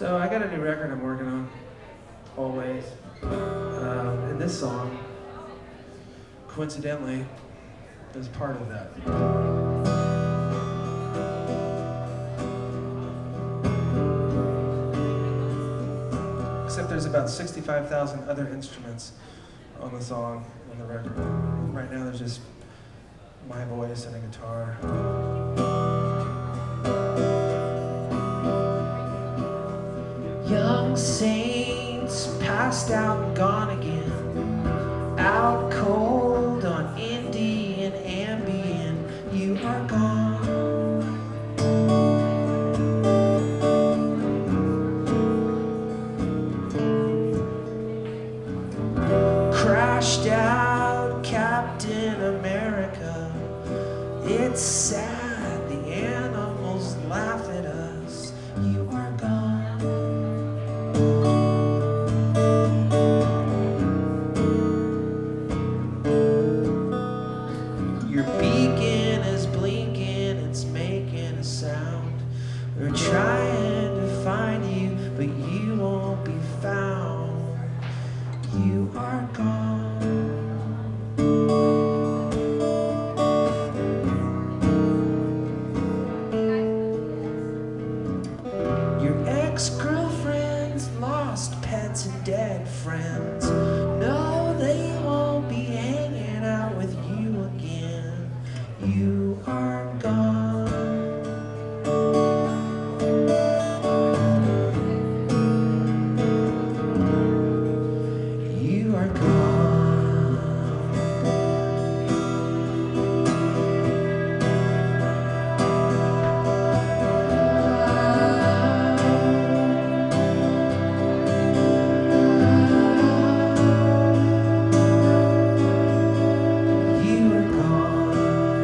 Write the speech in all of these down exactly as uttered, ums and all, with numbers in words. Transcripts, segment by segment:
So I got a new record I'm working on, always. Um, and this song, coincidentally, is part of that. Except there's about sixty-five thousand other instruments on the song, on the record. Right now there's just my voice and a guitar. Young saints passed out and gone again, out cold on Indian Ambien, you are gone. Crashed out Captain America, it's sad, the animals laugh at us, you are gone. Your beacon is blinking, it's making a sound. We're trying to find you, but you won't be found. You are gone. Your ex-girlfriends lost pets and dead friends. No, they won't be hanging out with you again. You are gone. You are gone. You are gone.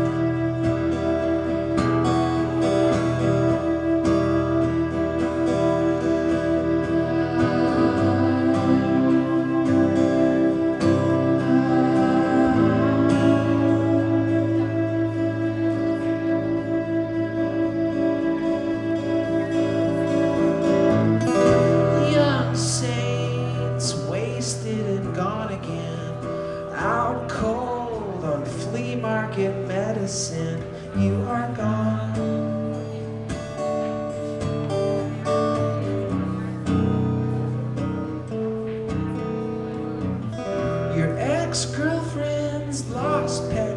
Young saints wasted and gone again, out cold on flea market medicine, you are gone. Your ex-girlfriends lost pets